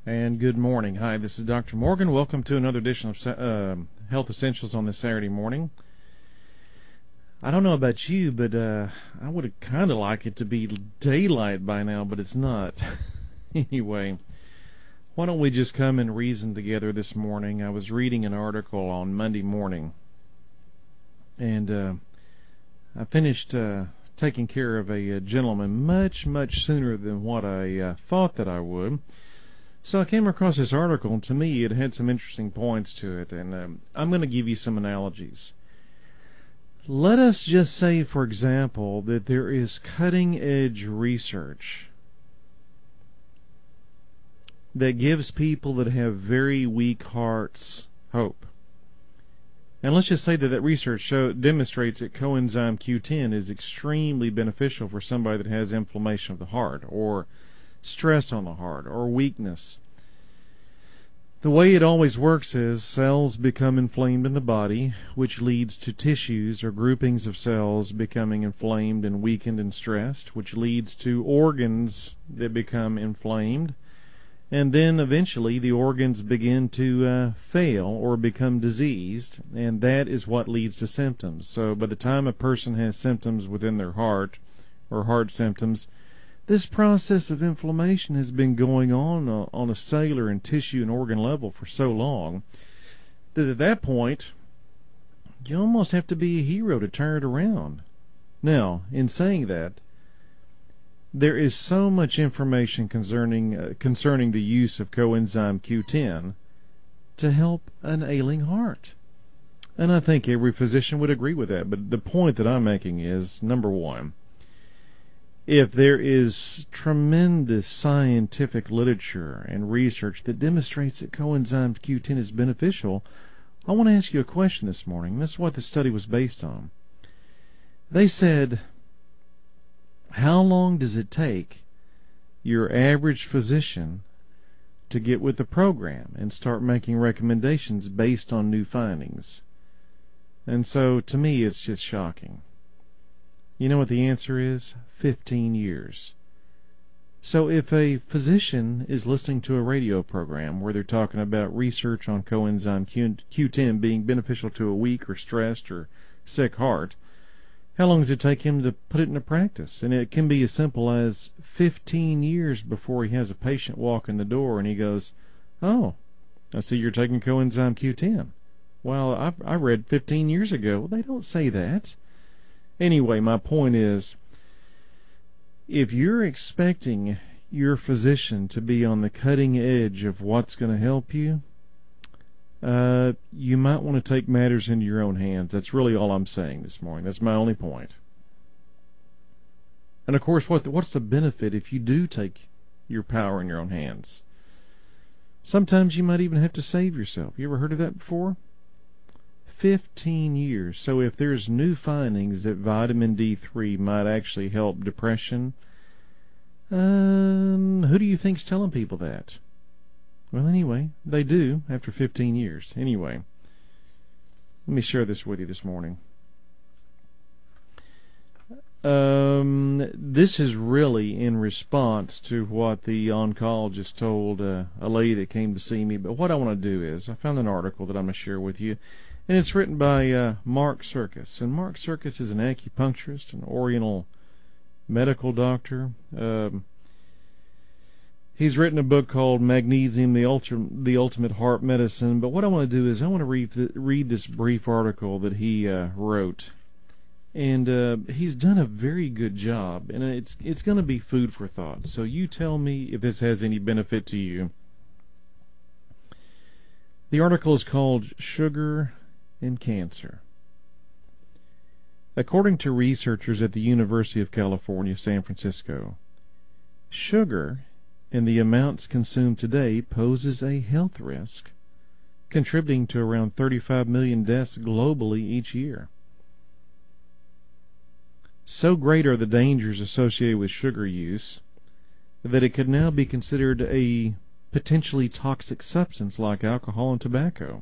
And good morning. Hi, this is Dr. Morgan. Welcome to another edition of Health Essentials on this Saturday morning. I don't know about you, but I would kind of like it to be daylight by now, but it's not. Anyway, why don't we just come and reason together this morning? I was reading an article on Monday morning, and I finished taking care of a gentleman much sooner than what I thought that I would. So I came across this article, and to me it had some interesting points to it, and I'm going to give you some analogies. Let us just say, for example, that there is cutting-edge research that gives people that have very weak hearts hope. And let's just say that research demonstrates that coenzyme Q10 is extremely beneficial for somebody that has inflammation of the heart, or stress on the heart, or weakness. The way it always works is cells become inflamed in the body, which leads to tissues or groupings of cells becoming inflamed and weakened and stressed, which leads to organs that become inflamed, and then eventually the organs begin to fail or become diseased, and that is what leads to symptoms. So by the time a person has symptoms within their heart, or heart symptoms, this process of inflammation has been going on a cellular and tissue and organ level for so long that at that point, you almost have to be a hero to turn it around. Now, in saying that, there is so much information concerning the use of coenzyme Q10 to help an ailing heart. And I think every physician would agree with that. But the point that I'm making is, number one, if there is tremendous scientific literature and research that demonstrates that coenzyme Q10 is beneficial, I want to ask you a question this morning. This is what the study was based on. They said, how long does it take your average physician to get with the program and start making recommendations based on new findings? And so, to me, it's just shocking. You know what the answer is? 15 years. So if a physician is listening to a radio program where they're talking about research on coenzyme Q10 being beneficial to a weak or stressed or sick heart, how long does it take him to put it into practice? And it can be as simple as 15 years before he has a patient walk in the door and he goes, "Oh, I see you're taking coenzyme Q10. Well, I read 15 years ago." Well, they don't say that. Anyway, my point is, if you're expecting your physician to be on the cutting edge of what's going to help you, you might want to take matters into your own hands. That's really all I'm saying this morning. That's my only point. And of course, what's the benefit if you do take your power in your own hands? Sometimes you might even have to save yourself. You ever heard of that before? 15 years. So if there's new findings that vitamin D3 might actually help depression, who do you think's telling people that? Well, anyway, they do after 15 years. Anyway, let me share this with you this morning. This is really in response to what the oncologist told a lady that came to see me. But what I want to do is, I found an article that I'm going to share with you. And it's written by Mark Serkis. And Mark Serkis is an acupuncturist, an oriental medical doctor. He's written a book called Magnesium, the Ultimate Heart Medicine. But what I want to do is I want to read this brief article that he wrote. And he's done a very good job. And it's going to be food for thought. So you tell me if this has any benefit to you. The article is called Sugar and Cancer. According to researchers at the University of California, San Francisco, sugar in the amounts consumed today poses a health risk, contributing to around 35 million deaths globally each year. So great are the dangers associated with sugar use that it could now be considered a potentially toxic substance like alcohol and tobacco.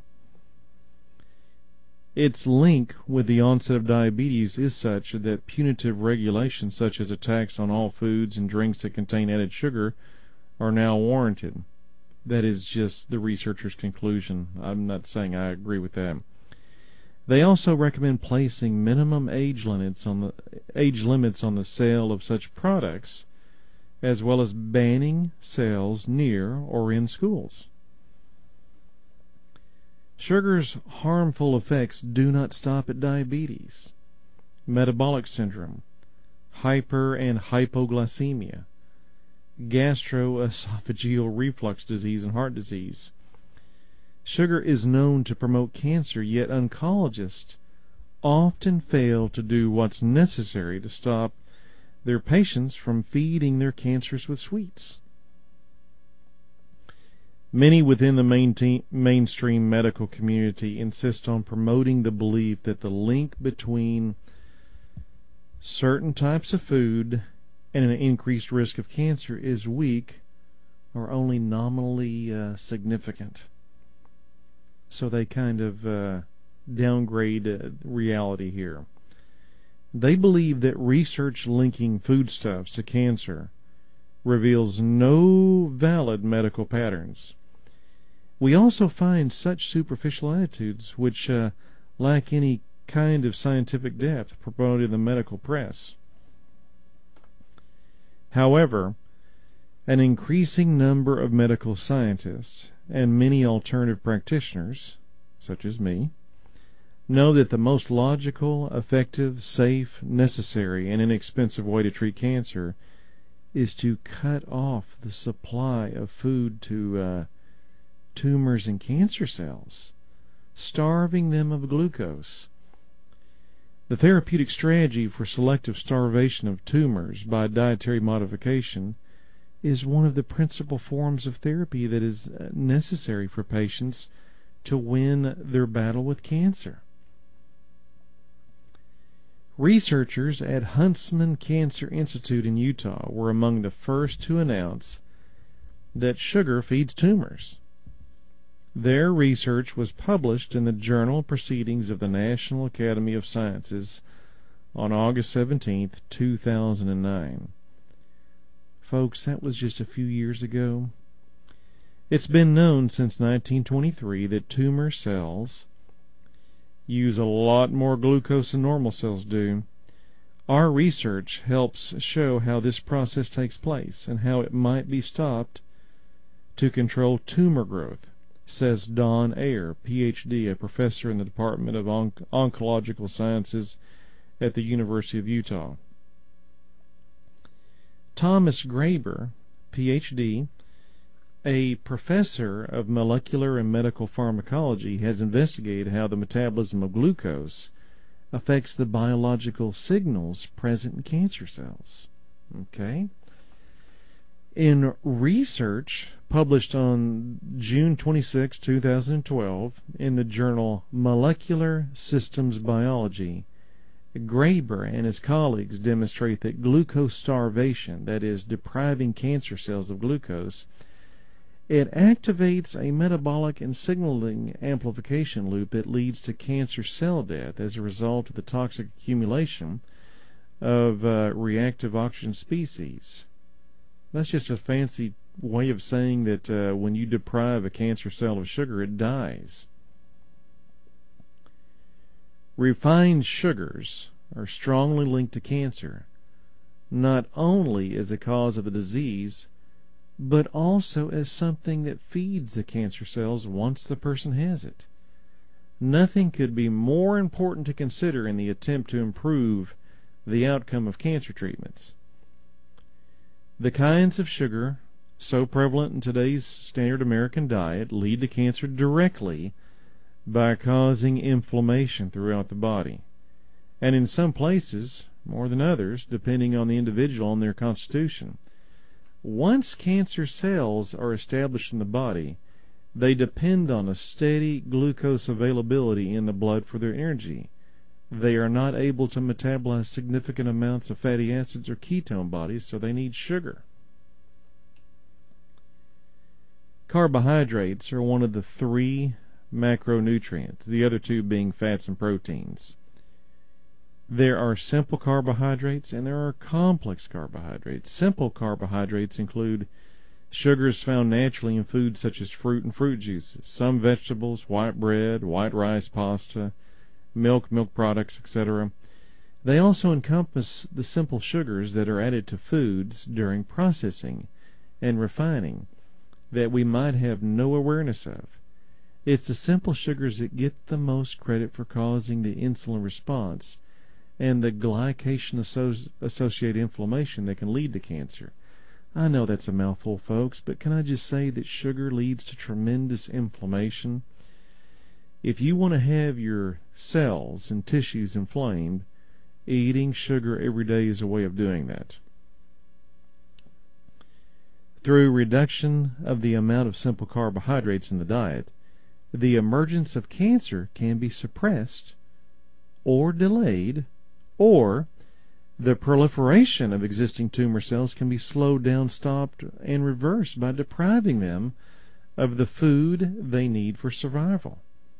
Its link with the onset of diabetes is such that punitive regulations such as a tax on all foods and drinks that contain added sugar are now warranted. That is just the researcher's conclusion. I'm not saying I agree with that. They also recommend placing minimum age limits on the sale of such products, as well as banning sales near or in schools. Sugar's harmful effects do not stop at diabetes, metabolic syndrome, hyper and hypoglycemia, gastroesophageal reflux disease, and heart disease. Sugar is known to promote cancer, yet oncologists often fail to do what's necessary to stop their patients from feeding their cancers with sweets. Many within the mainstream medical community insist on promoting the belief that the link between certain types of food and an increased risk of cancer is weak or only nominally significant. So they kind of downgrade reality here. They believe that research linking foodstuffs to cancer reveals no valid medical patterns. We also find such superficial attitudes which lack any kind of scientific depth promoted in the medical press. However, an increasing number of medical scientists and many alternative practitioners, such as me, know that the most logical, effective, safe, necessary, and inexpensive way to treat cancer is to cut off the supply of food to tumors and cancer cells, starving them of glucose. The therapeutic strategy for selective starvation of tumors by dietary modification is one of the principal forms of therapy that is necessary for patients to win their battle with cancer. Researchers at Huntsman Cancer Institute in Utah were among the first to announce that sugar feeds tumors. Their research was published in the Journal Proceedings of the National Academy of Sciences on August 17, 2009. Folks, that was just a few years ago. It's been known since 1923 that tumor cells use a lot more glucose than normal cells do. Our research helps show how this process takes place and how it might be stopped to control tumor growth, says Don Ayer, Ph.D., a professor in the Department of Oncological Sciences at the University of Utah. Thomas Graeber, Ph.D., a professor of molecular and medical pharmacology, has investigated how the metabolism of glucose affects the biological signals present in cancer cells. Okay? In research published on June 26, 2012, in the journal Molecular Systems Biology, Graeber and his colleagues demonstrate that glucose starvation, that is, depriving cancer cells of glucose, it activates a metabolic and signaling amplification loop that leads to cancer cell death as a result of the toxic accumulation of reactive oxygen species. That's just a fancy way of saying that when you deprive a cancer cell of sugar, it dies. Refined sugars are strongly linked to cancer, not only as a cause of the disease, but also as something that feeds the cancer cells once the person has it. Nothing could be more important to consider in the attempt to improve the outcome of cancer treatments. The kinds of sugar so prevalent in today's standard American diet lead to cancer directly by causing inflammation throughout the body, and in some places, more than others, depending on the individual and their constitution. Once cancer cells are established in the body, they depend on a steady glucose availability in the blood for their energy. They are not able to metabolize significant amounts of fatty acids or ketone bodies, so they need sugar. Carbohydrates are one of the three macronutrients, the other two being fats and proteins. There are simple carbohydrates and there are complex carbohydrates. Simple carbohydrates include Sugar is found naturally in foods such as fruit and fruit juices, some vegetables, white bread, white rice, pasta, milk products, etc. They also encompass the simple sugars that are added to foods during processing and refining that we might have no awareness of. It's the simple sugars that get the most credit for causing the insulin response and the glycation-associated inflammation that can lead to cancer. I know that's a mouthful, folks, but can I just say that sugar leads to tremendous inflammation? If you want to have your cells and tissues inflamed, eating sugar every day is a way of doing that. Through reduction of the amount of simple carbohydrates in the diet, the emergence of cancer can be suppressed or delayed, or the proliferation of existing tumor cells can be slowed down, stopped, and reversed by depriving them of the food they need for survival.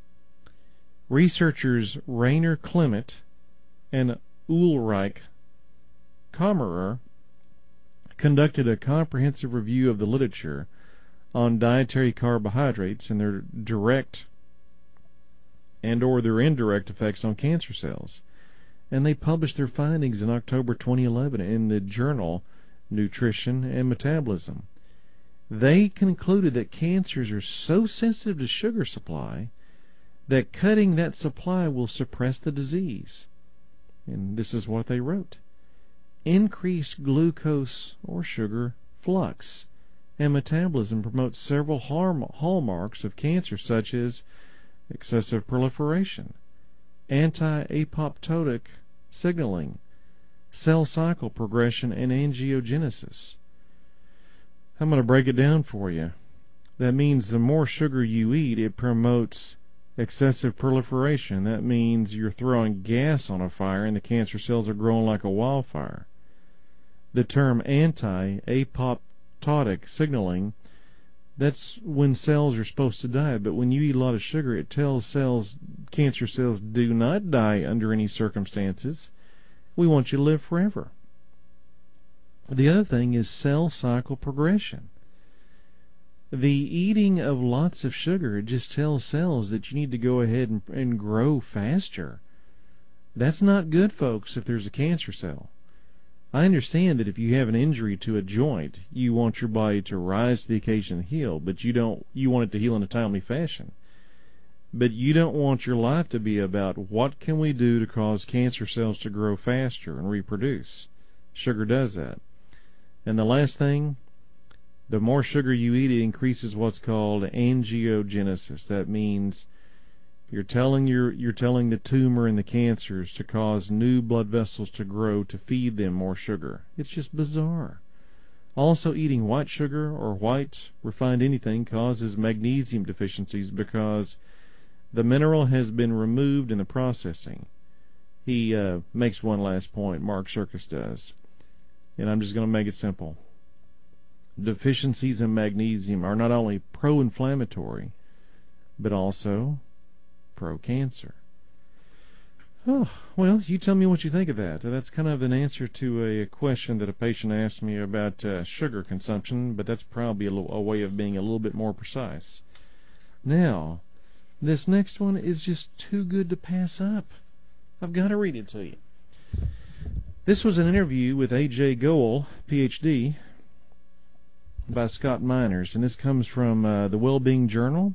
Researchers Rainer Clement and Ulrich Kammerer conducted a comprehensive review of the literature on dietary carbohydrates and their direct and or their indirect effects on cancer cells. And they published their findings in October 2011 in the journal Nutrition and Metabolism. They concluded that cancers are so sensitive to sugar supply that cutting that supply will suppress the disease. And this is what they wrote. Increased glucose or sugar flux and metabolism promotes several hallmarks of cancer, such as excessive proliferation, anti-apoptotic signaling, cell cycle progression, and angiogenesis. I'm going to break it down for you. That means the more sugar you eat, it promotes excessive proliferation. That means you're throwing gas on a fire and the cancer cells are growing like a wildfire. The term anti-apoptotic signaling, that's when cells are supposed to die, but when you eat a lot of sugar, it tells cells, cancer cells, do not die under any circumstances. We want you to live forever. The other thing is cell cycle progression. The eating of lots of sugar, it just tells cells that you need to go ahead and grow faster. That's not good, folks, if there's a cancer cell. I understand that if you have an injury to a joint, you want your body to rise to the occasion and heal, but you want it to heal in a timely fashion. But you don't want your life to be about what can we do to cause cancer cells to grow faster and reproduce. Sugar does that. And the last thing, the more sugar you eat, it increases what's called angiogenesis. That means you're telling the tumor and the cancers to cause new blood vessels to grow to feed them more sugar. It's just bizarre. Also, eating white sugar or white refined anything causes magnesium deficiencies because the mineral has been removed in the processing. He makes one last point, Mark Circus does, and I'm just going to make it simple. Deficiencies in magnesium are not only pro-inflammatory, but also pro-cancer. Oh, well, you tell me what you think of that. That's kind of an answer to a question that a patient asked me about sugar consumption, but that's probably a way of being a little bit more precise. Now, this next one is just too good to pass up. I've got to read it to you. This was an interview with A.J. Goel, Ph.D., by Scott Miners, and this comes from the Wellbeing Journal,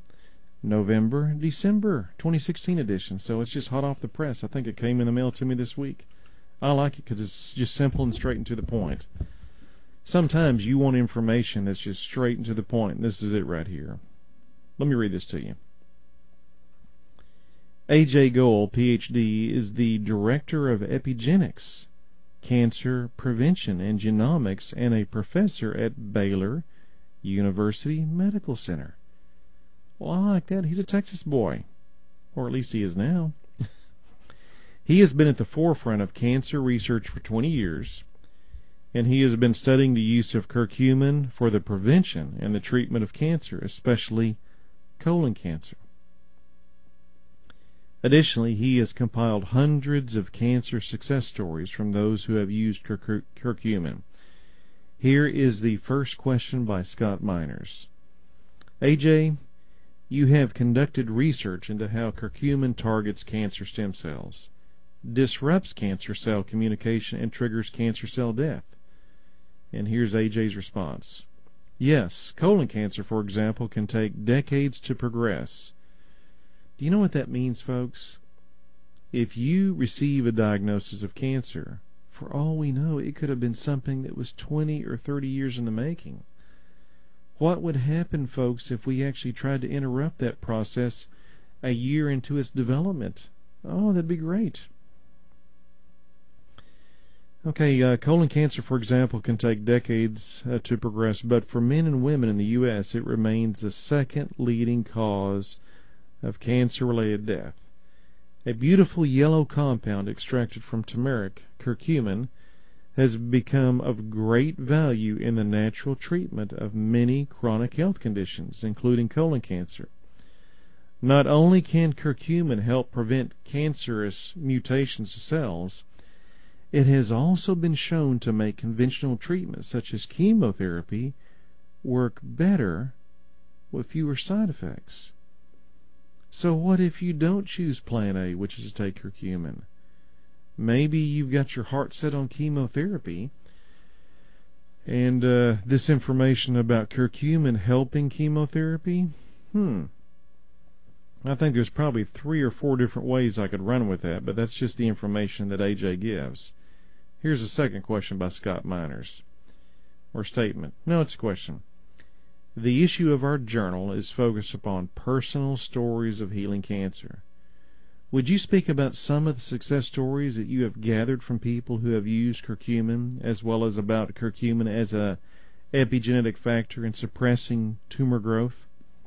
December 2016 edition, so it's just hot off the press. I think it came in the mail to me this week. I like it because it's just simple and straight and to the point. Sometimes you want information that's just straight and to the point, and this is it right here. Let me read this to you. A.J. Goel, Ph.D., is the Director of Epigenetics, Cancer Prevention and Genomics, and a professor at Baylor University Medical Center. Well, I like that. He's a Texas boy, or at least he is now. He has been at the forefront of cancer research for 20 years, and he has been studying the use of curcumin for the prevention and the treatment of cancer, especially colon cancer. Additionally, he has compiled hundreds of cancer success stories from those who have used curcumin. Here is the first question by Scott Miners. AJ, you have conducted research into how curcumin targets cancer stem cells, disrupts cancer cell communication, and triggers cancer cell death. And here's AJ's response. Yes, colon cancer, for example, can take decades to progress. Do you know what that means, folks? If you receive a diagnosis of cancer, for all we know, it could have been something that was 20 or 30 years in the making. What would happen, folks, if we actually tried to interrupt that process a year into its development? Oh, that'd be great. Okay, colon cancer, for example, can take decades to progress, but for men and women in the U.S., it remains the second leading cause of cancer-related death. A beautiful yellow compound extracted from turmeric, curcumin, has become of great value in the natural treatment of many chronic health conditions, including colon cancer. Not only can curcumin help prevent cancerous mutations to cells, it has also been shown to make conventional treatments such as chemotherapy work better with fewer side effects. So what if you don't choose plan A, which is to take curcumin? Maybe you've got your heart set on chemotherapy, and this information about curcumin helping chemotherapy, I think there's probably 3 or 4 different ways I could run with that, but that's just the information that AJ gives. Here's the second question by Scott Miners, or statement. No, it's a question. The issue of our journal is focused upon personal stories of healing cancer. Would you speak about some of the success stories that you have gathered from people who have used curcumin, as well as about curcumin as a epigenetic factor in suppressing tumor growth?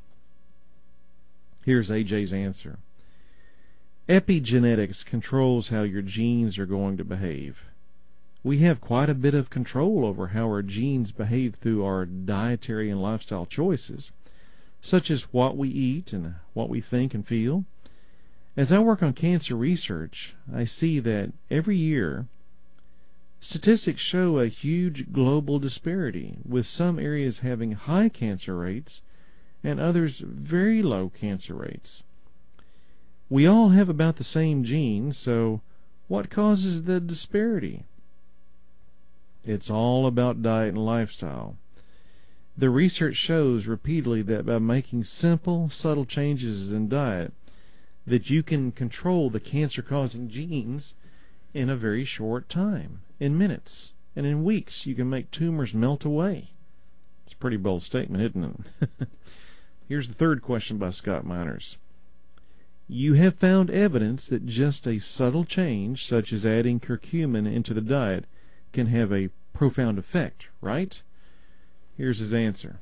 Here's AJ's answer. Epigenetics controls how your genes are going to behave. We have quite a bit of control over how our genes behave through our dietary and lifestyle choices, such as what we eat and what we think and feel. As I work on cancer research, I see that every year statistics show a huge global disparity, with some areas having high cancer rates and others very low cancer rates. We all have about the same genes, so what causes the disparity? It's all about diet and lifestyle. The research shows repeatedly that by making simple, subtle changes in diet, that you can control the cancer-causing genes in a very short time, in minutes, and in weeks you can make tumors melt away. It's a pretty bold statement, isn't it? Here's the third question by Scott Miners. You have found evidence that just a subtle change, such as adding curcumin into the diet, can have a profound effect, right? Here's his answer.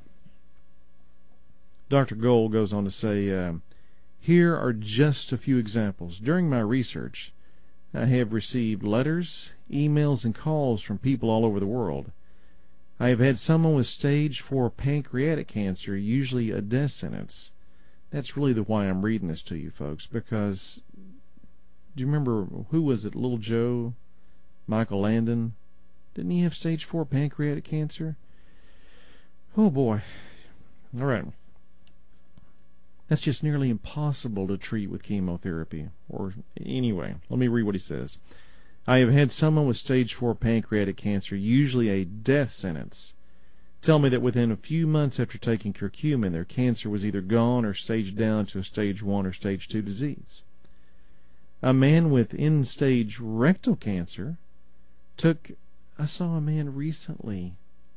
Dr. Gold goes on to say, here are just a few examples. During my research, I have received letters, emails, and calls from people all over the world. I have had someone with stage 4 pancreatic cancer, usually a death sentence. That's really why I'm reading this to you, folks, because do you remember, who was it, Little Joe, Michael Landon? Didn't he have stage 4 pancreatic cancer? Oh, boy. All right. That's just nearly impossible to treat with chemotherapy. Or anyway, let me read what he says. I have had someone with stage 4 pancreatic cancer, usually a death sentence, tell me that within a few months after taking curcumin, their cancer was either gone or staged down to a stage 1 or stage 2 disease. A man with end-stage rectal cancer I saw a man recently,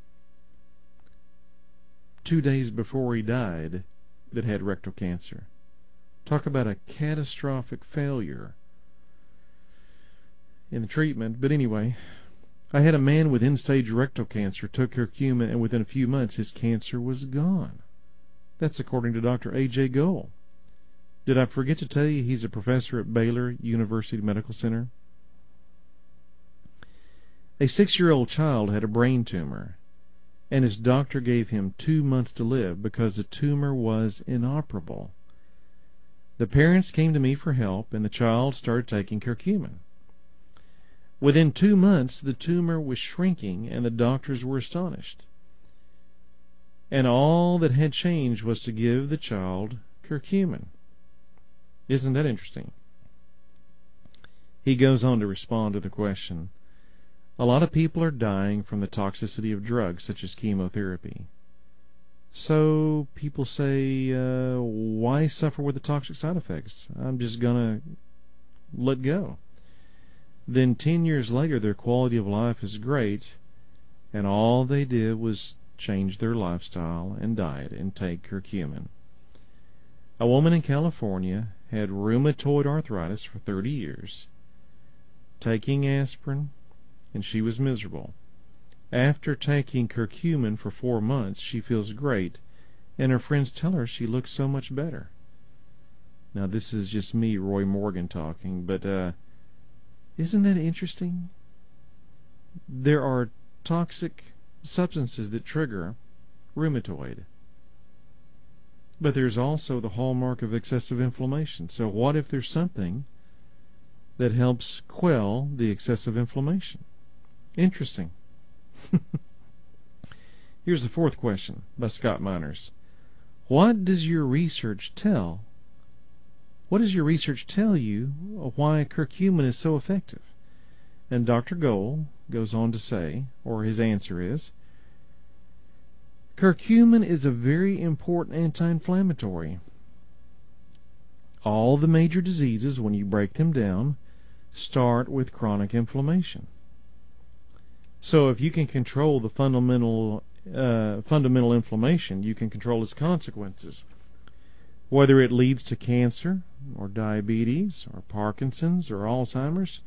2 days before he died, that had rectal cancer. Talk about a catastrophic failure in the treatment. But anyway, I had a man with end-stage rectal cancer, took curcumin, and within a few months his cancer was gone. That's according to Dr. A.J. Gold. Did I forget to tell you he's a professor at Baylor University Medical Center? A 6-year-old child had a brain tumor, and his doctor gave him 2 months to live because the tumor was inoperable. The parents came to me for help, and the child started taking curcumin. Within 2 months, the tumor was shrinking, and the doctors were astonished. And all that had changed was to give the child curcumin. Isn't that interesting? He goes on to respond to the question. A lot of people are dying from the toxicity of drugs, such as chemotherapy. So people say, why suffer with the toxic side effects? I'm just going to let go. Then 10 years later, their quality of life is great, and all they did was change their lifestyle and diet and take curcumin. A woman in California had rheumatoid arthritis for 30 years, taking aspirin, and she was miserable. After taking curcumin for 4 months, she feels great, and her friends tell her she looks so much better. Now, this is just me, Roy Morgan, talking, but isn't that interesting? There are toxic substances that trigger rheumatoid. But there's also the hallmark of excessive inflammation. So what if there's something that helps quell the excessive inflammation? Interesting. Here's the fourth question by Scott Miners. What does your research tell? What does your research tell you why curcumin is so effective? And Dr. Gold goes on to say, or his answer is, curcumin is a very important anti-inflammatory. All the major diseases, when you break them down, start with chronic inflammation. So if you can control the fundamental inflammation, you can control its consequences. Whether it leads to cancer, or diabetes, or Parkinson's, or Alzheimer's,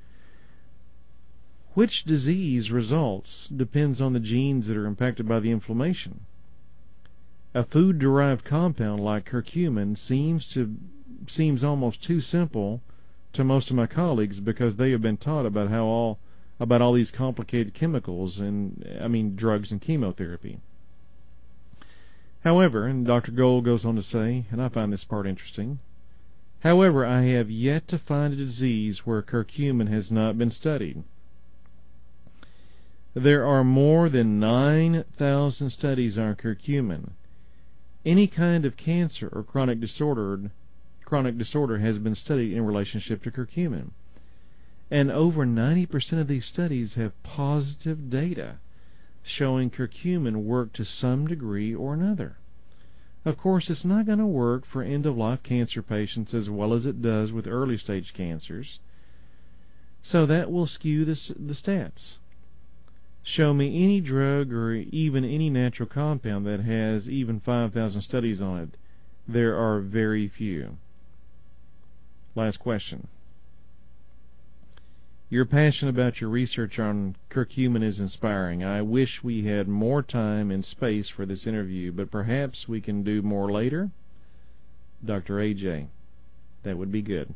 which disease results depends on the genes that are impacted by the inflammation. A food-derived compound like curcumin seems almost too simple to most of my colleagues because they have been taught about all these complicated chemicals and drugs and chemotherapy. However, and Dr. Gold goes on to say, and I find this part interesting, however, I have yet to find a disease where curcumin has not been studied. There are more than 9,000 studies on curcumin. Any kind of cancer or chronic disorder has been studied in relationship to curcumin. And over 90% of these studies have positive data showing curcumin work to some degree or another. Of course, it's not going to work for end-of-life cancer patients as well as it does with early-stage cancers. So that will skew the stats. Show me any drug or even any natural compound that has even 5,000 studies on it. There are very few. Last question. Your passion about your research on curcumin is inspiring. I wish we had more time and space for this interview, but perhaps we can do more later? Dr. A.J. That would be good.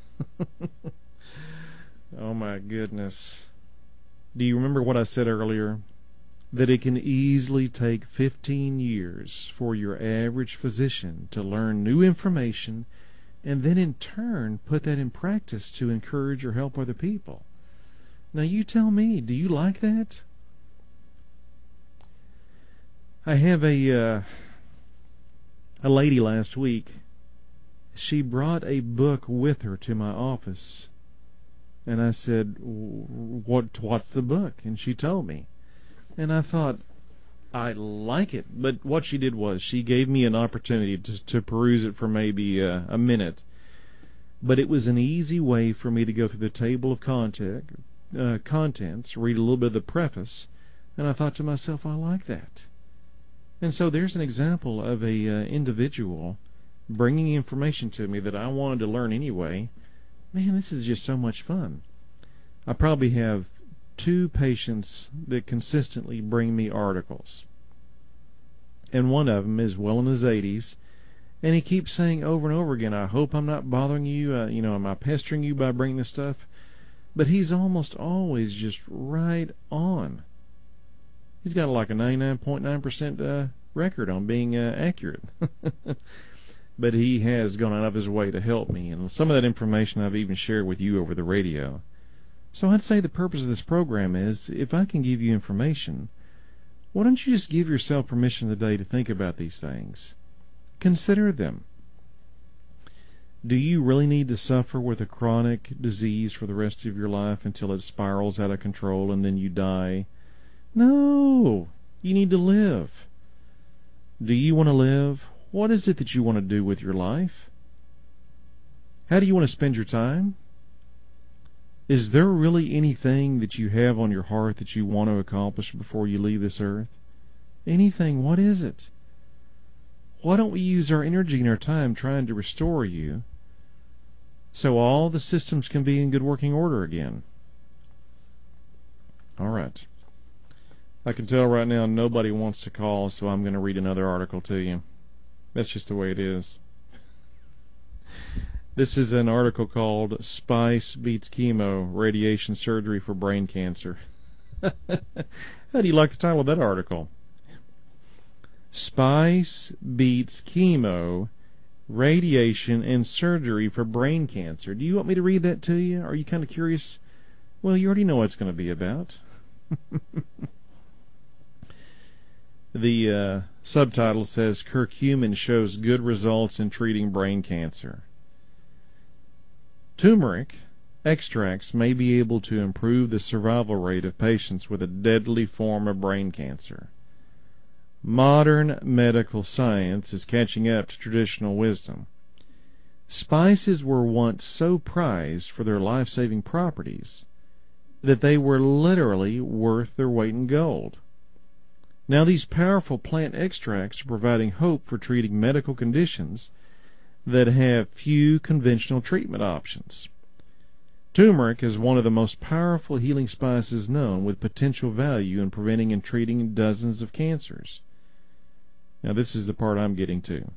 Oh my goodness. Do you remember what I said earlier? That it can easily take 15 years for your average physician to learn new information and then in turn put that in practice to encourage or help other people. Now you tell me, do you like that? I have a lady last week. She brought a book with her to my office. And I said, what's the book? And she told me. And I thought, I like it. But what she did was she gave me an opportunity to peruse it for maybe a minute. But it was an easy way for me to go through the table of contents, read a little bit of the preface, and I thought to myself, I like that. And so there's an example of a individual bringing information to me that I wanted to learn anyway. Man, this is just so much fun. I probably have 2 patients that consistently bring me articles. And one of them is well in his 80s, and he keeps saying over and over again, I hope I'm not bothering you, am I pestering you by bringing this stuff? But he's almost always just right on. He's got like a 99.9% record on being accurate. But he has gone out of his way to help me, and some of that information I've even shared with you over the radio. So I'd say the purpose of this program is, if I can give you information, why don't you just give yourself permission today to think about these things? Consider them. Do you really need to suffer with a chronic disease for the rest of your life until it spirals out of control and then you die? No. You need to live. Do you want to live? What is it that you want to do with your life? How do you want to spend your time? Is there really anything that you have on your heart that you want to accomplish before you leave this earth? Anything? What is it? Why don't we use our energy and our time trying to restore you so all the systems can be in good working order again? All right. I can tell right now nobody wants to call, so I'm going to read another article to you. That's just the way it is. This is an article called Spice Beats Chemo, Radiation Surgery for Brain Cancer. How do you like the title of that article? Spice Beats Chemo, Radiation and Surgery for Brain Cancer. Do you want me to read that to you? Are you kind of curious? Well, you already know what it's going to be about. The subtitle says, Curcumin shows good results in treating brain cancer. Turmeric extracts may be able to improve the survival rate of patients with a deadly form of brain cancer. Modern medical science is catching up to traditional wisdom. Spices were once so prized for their life-saving properties that they were literally worth their weight in gold. Now these powerful plant extracts are providing hope for treating medical conditions that have few conventional treatment options. Turmeric is one of the most powerful healing spices known, with potential value in preventing and treating dozens of cancers. Now this is the part I'm getting to.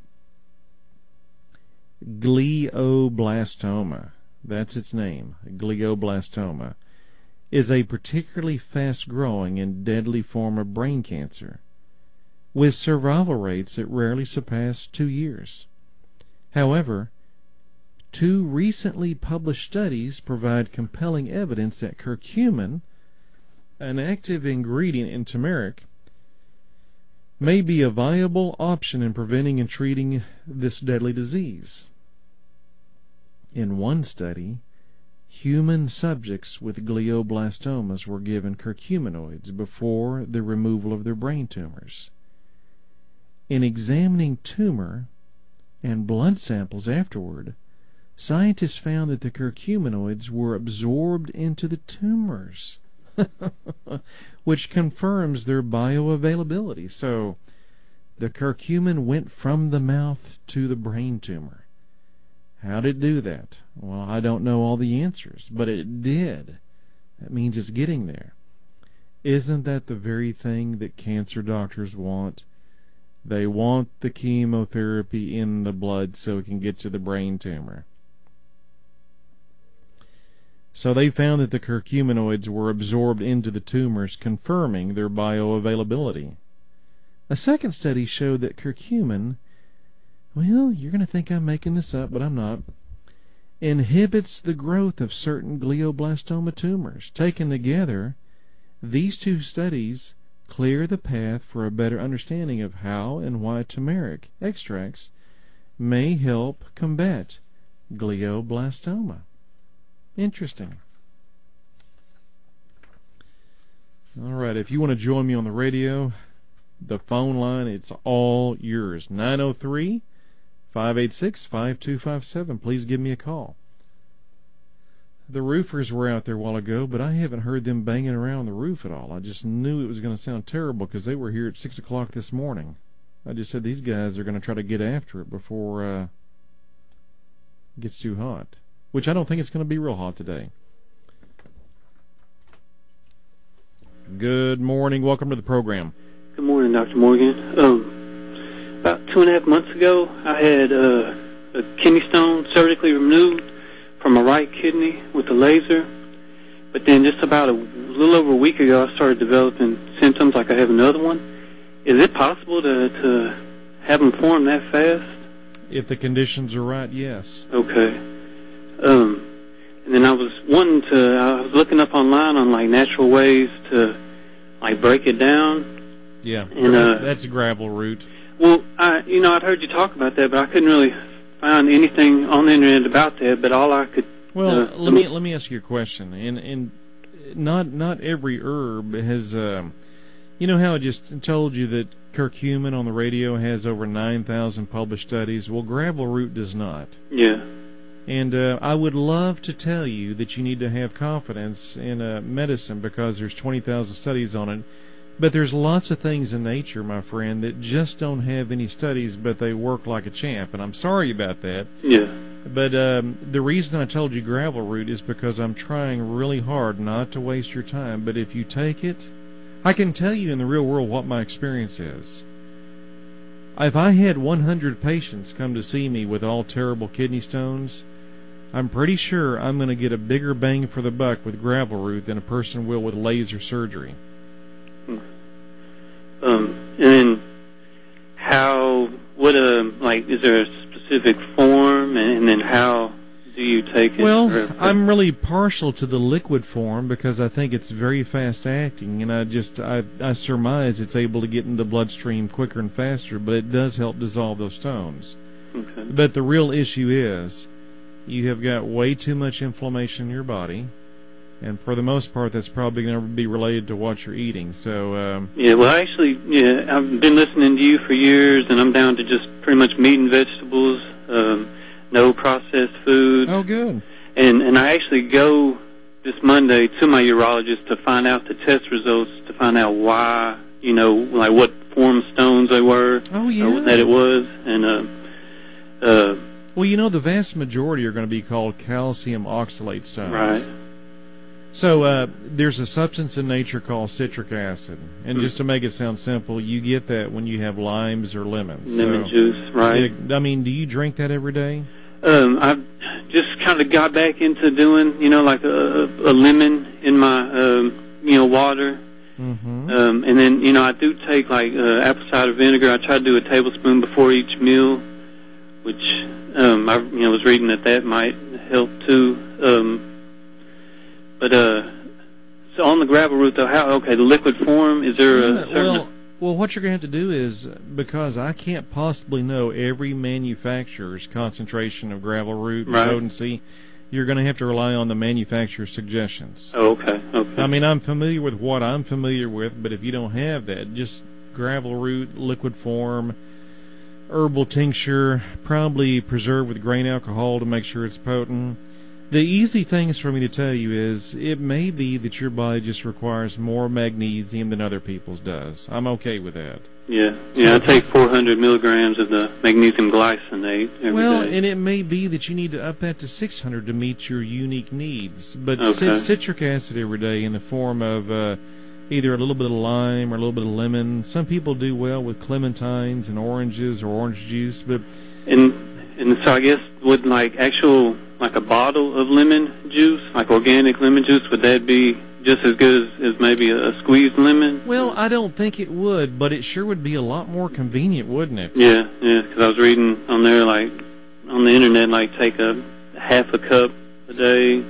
Glioblastoma, that's its name, glioblastoma, is a particularly fast-growing and deadly form of brain cancer, with survival rates that rarely surpass 2 years. However, 2 recently published studies provide compelling evidence that curcumin, an active ingredient in turmeric, may be a viable option in preventing and treating this deadly disease. In one study, human subjects with glioblastomas were given curcuminoids before the removal of their brain tumors. In examining tumor and blood samples afterward, scientists found that the curcuminoids were absorbed into the tumors, which confirms their bioavailability. So the curcumin went from the mouth to the brain tumor. How did it do that? Well, I don't know all the answers, but it did. That means it's getting there. Isn't that the very thing that cancer doctors want? They want the chemotherapy in the blood so it can get to the brain tumor. So they found that the curcuminoids were absorbed into the tumors, confirming their bioavailability. A second study showed that curcumin, well, you're going to think I'm making this up, but I'm not, inhibits the growth of certain glioblastoma tumors. Taken together, these 2 studies clear the path for a better understanding of how and why turmeric extracts may help combat glioblastoma. Interesting. All right, if you want to join me on the radio, the phone line, it's all yours. 903-586-5257. Please give me a call. The roofers were out there a while ago, but I haven't heard them banging around the roof at all. I just knew it was going to sound terrible because they were here at 6 o'clock this morning. I just said these guys are going to try to get after it before it gets too hot, which I don't think it's going to be real hot today. Good morning. Welcome to the program. Good morning, Dr. Morgan. About 2.5 months ago, I had a kidney stone surgically removed from my right kidney with a laser. But then just about a little over a week ago, I started developing symptoms like I have another one. Is it possible to have them form that fast? If the conditions are right, yes. Okay. And then I was looking up online on like natural ways to like break it down. Yeah, and that's gravel root. Well, I'd heard you talk about that, but I couldn't really find anything on the internet about that. But all I could. Well, let me ask you a question. And not every herb has. You know how I just told you that curcumin on the radio has over 9,000 published studies? Well, gravel root does not. Yeah. And I would love to tell you that you need to have confidence in medicine because there's 20,000 studies on it. But there's lots of things in nature, my friend, that just don't have any studies, but they work like a champ. And I'm sorry about that. Yeah. But the reason I told you gravel root is because I'm trying really hard not to waste your time. But if you take it, I can tell you in the real world what my experience is. If I had 100 patients come to see me with all terrible kidney stones, I'm pretty sure I'm going to get a bigger bang for the buck with gravel root than a person will with laser surgery. And how, is there a specific form, and then how do you take it? Well, I'm really partial to the liquid form because I think it's very fast acting, and I surmise it's able to get in the bloodstream quicker and faster, but it does help dissolve those stones. Okay. But the real issue is you have got way too much inflammation in your body, and for the most part that's probably going to be related to what you're eating. So yeah, well, actually, I've been listening to you for years, and I'm down to just pretty much meat and vegetables. No processed food. Oh, good. And I actually go this Monday to my urologist to find out the test results, to find out why, like what form stones they were. Oh, yeah. That it was. And, well, the vast majority are going to be called calcium oxalate stones. Right. So there's a substance in nature called citric acid. And just to make it sound simple, you get that when you have limes or lemons. Lemon juice, right. I mean, do you drink that every day? I've just kind of got back into doing, like a lemon in my, water. Mm-hmm. And then, I do take, apple cider vinegar. I try to do a tablespoon before each meal, which, I was reading that might help, too. But so on the gravel root, though, the liquid form, is there a certain... Well, what you're going to have to do is, because I can't possibly know every manufacturer's concentration of gravel root and potency, you're going to have to rely on the manufacturer's suggestions. Oh, okay. I mean, I'm familiar with what I'm familiar with, but if you don't have that, just gravel root, liquid form, herbal tincture, probably preserved with grain alcohol to make sure it's potent. The easy things for me to tell you is it may be that your body just requires more magnesium than other people's does. I'm okay with that. Yeah, I take 400 milligrams of the magnesium glycinate every day. And it may be that you need to up that to 600 to meet your unique needs. But citric acid every day in the form of either a little bit of lime or a little bit of lemon. Some people do well with clementines and oranges or orange juice. But and so I guess would like a bottle of lemon juice, like organic lemon juice, would that be just as good as maybe a squeezed lemon? Well, I don't think it would, but it sure would be a lot more convenient, wouldn't it? Yeah, because I was reading on there, on the internet, take a half a cup a day.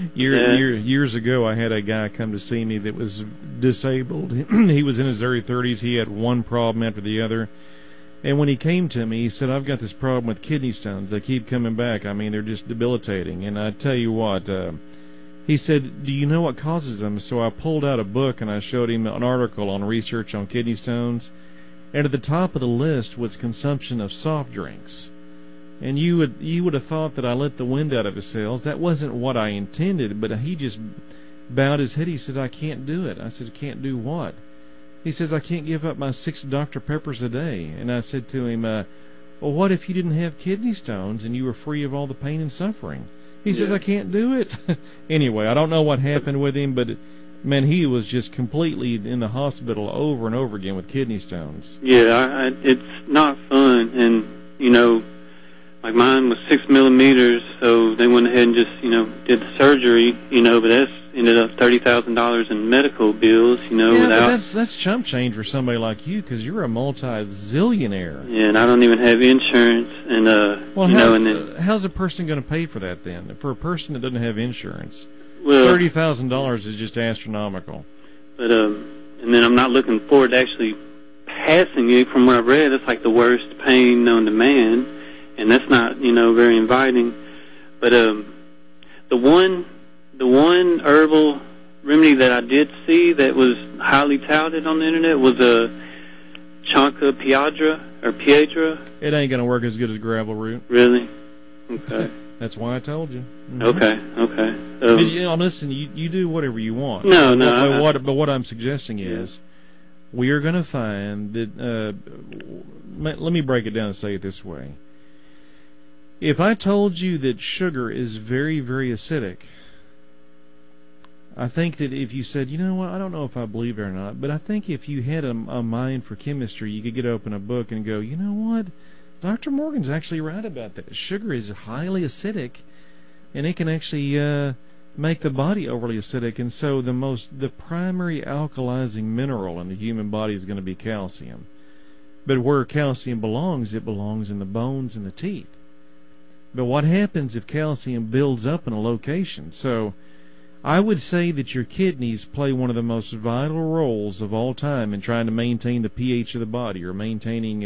Years ago, I had a guy come to see me that was disabled. He was in his early 30s. He had one problem after the other. And when he came to me, he said, I've got this problem with kidney stones. They keep coming back. I mean, they're just debilitating. And I tell you what, he said, do you know what causes them? So I pulled out a book and I showed him an article on research on kidney stones. And at the top of the list was consumption of soft drinks. And you would have thought that I let the wind out of his sails. That wasn't what I intended, but he just bowed his head. He said, I can't do it. I said, can't do what? He says, I can't give up my 6 Dr. Peppers a day. And I said to him, well, what if you didn't have kidney stones and you were free of all the pain and suffering? He says, I can't do it. Anyway, I don't know what happened with him, but, man, he was just completely in the hospital over and over again with kidney stones. Yeah, it's not fun. And, mine was 6 millimeters, so they went ahead and just, did the surgery, but ended up $30,000 in medical bills, you know, Yeah, without. but that's chump change for somebody like you, because you're a multi-zillionaire. Yeah, and I don't even have insurance, and Well, you know, and then how's a person going to pay for that then? For a person that doesn't have insurance, well, $30,000 is just astronomical. but and then I'm not looking forward to actually passing it. From what I've read, it's like the worst pain known to man, and that's not, you know, very inviting. But the one herbal remedy that I did see that was highly touted on the internet was a Chanca Piedra. It ain't going to work as good as gravel root. Really? Okay. That's why I told you. Mm-hmm. Okay. You know, listen, you do whatever you want. No. But what I'm suggesting is, we are going to find that. Let me break it down and say it this way. If I told you that sugar is very, very acidic, I think that if you said, you know what, I don't know if I believe it or not, but I think if you had a mind for chemistry, you could get open a book and go, you know what, Dr. Morgan's actually right about that. Sugar is highly acidic, and it can actually make the body overly acidic, and so the primary alkalizing mineral in the human body is going to be calcium. But where calcium belongs, it belongs in the bones and the teeth. But what happens if calcium builds up in a location? So I would say that your kidneys play one of the most vital roles of all time in trying to maintain the pH of the body, or maintaining,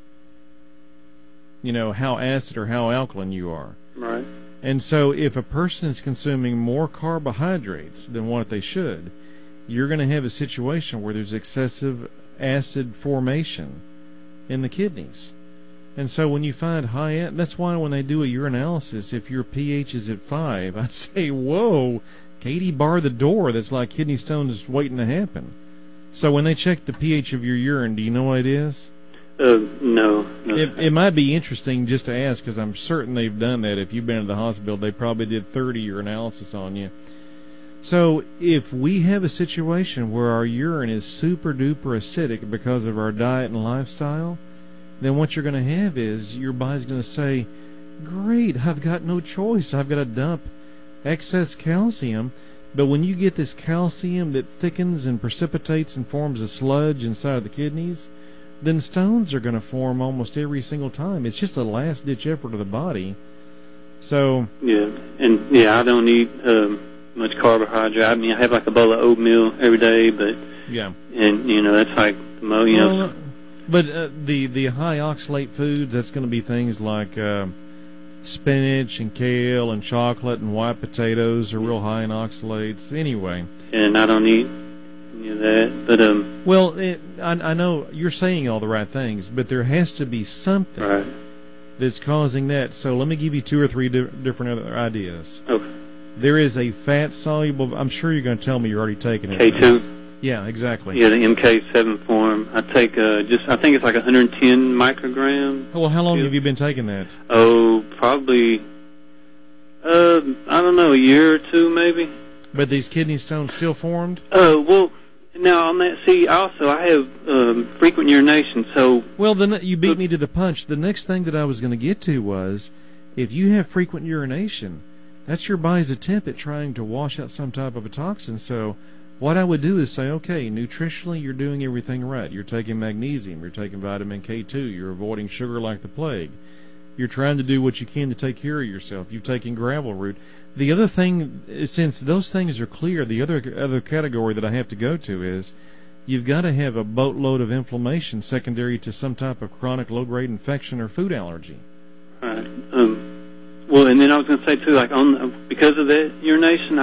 how acid or how alkaline you are. Right. And so if a person is consuming more carbohydrates than what they should, you're going to have a situation where there's excessive acid formation in the kidneys. And so when you find that's why when they do a urinalysis, if your pH is at 5, I'd say, whoa, Katie, bar the door. That's like kidney stones waiting to happen. So when they check the pH of your urine, do you know what it is? No. It might be interesting just to ask, because I'm certain they've done that. If you've been to the hospital, they probably did 30 urinalysis on you. So if we have a situation where our urine is super duper acidic because of our diet and lifestyle, then what you're going to have is your body's going to say, great, I've got no choice. I've got to dump excess calcium. But when you get this calcium that thickens and precipitates and forms a sludge inside of the kidneys, then stones are going to form almost every single time. It's just a last-ditch effort of the body. So yeah, and I don't eat much carbohydrate. I mean, I have like a bowl of oatmeal every day, but yeah, and that's like the But the high oxalate foods, that's going to be things like spinach and kale and chocolate and white potatoes are real high in oxalates. Anyway. And I don't eat any of that. But well, I know you're saying all the right things, but there has to be something that's causing that. So let me give you 2 or 3 different other ideas. Okay. There is a fat-soluble. I'm sure you're going to tell me you're already taking it. K2. Yeah, exactly. Yeah, the MK7 form. I take I think it's like 110 micrograms. Well, how long have you been taking that? Oh, probably, I don't know, a year or 2 maybe. But these kidney stones still formed? Well, now on that, see, also I have frequent urination, so... Well, then you beat me to the punch. The next thing that I was going to get to was, if you have frequent urination, that's your body's attempt at trying to wash out some type of a toxin, so... What I would do is say, okay, nutritionally you're doing everything right. You're taking magnesium, you're taking vitamin K2, you're avoiding sugar like the plague. You're trying to do what you can to take care of yourself. You've taken gravel root. The other thing, since those things are clear, the other category that I have to go to is you've got to have a boatload of inflammation secondary to some type of chronic low-grade infection or food allergy. Right. Well, and then I was going to say, too, like because of that urination,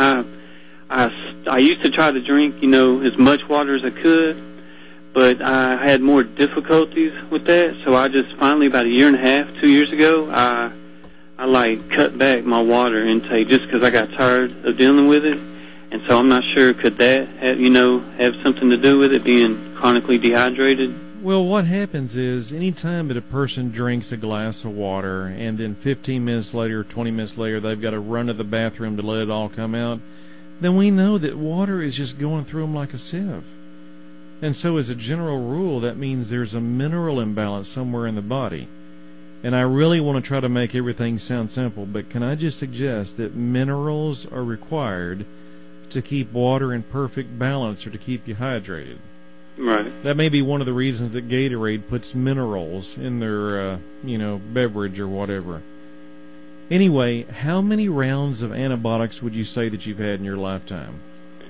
I used to try to drink, as much water as I could, but I had more difficulties with that. So I just finally, about 1.5 years, 2 years ago, I cut back my water intake just because I got tired of dealing with it. And so I'm not sure, could that have something to do with it being chronically dehydrated? Well, what happens is any time that a person drinks a glass of water and then 15 minutes later, 20 minutes later, they've got to run to the bathroom to let it all come out, then we know that water is just going through them like a sieve. And so as a general rule, that means there's a mineral imbalance somewhere in the body. And I really want to try to make everything sound simple, but can I just suggest that minerals are required to keep water in perfect balance or to keep you hydrated. Right. That may be one of the reasons that Gatorade puts minerals in their, beverage or whatever. Anyway, how many rounds of antibiotics would you say that you've had in your lifetime?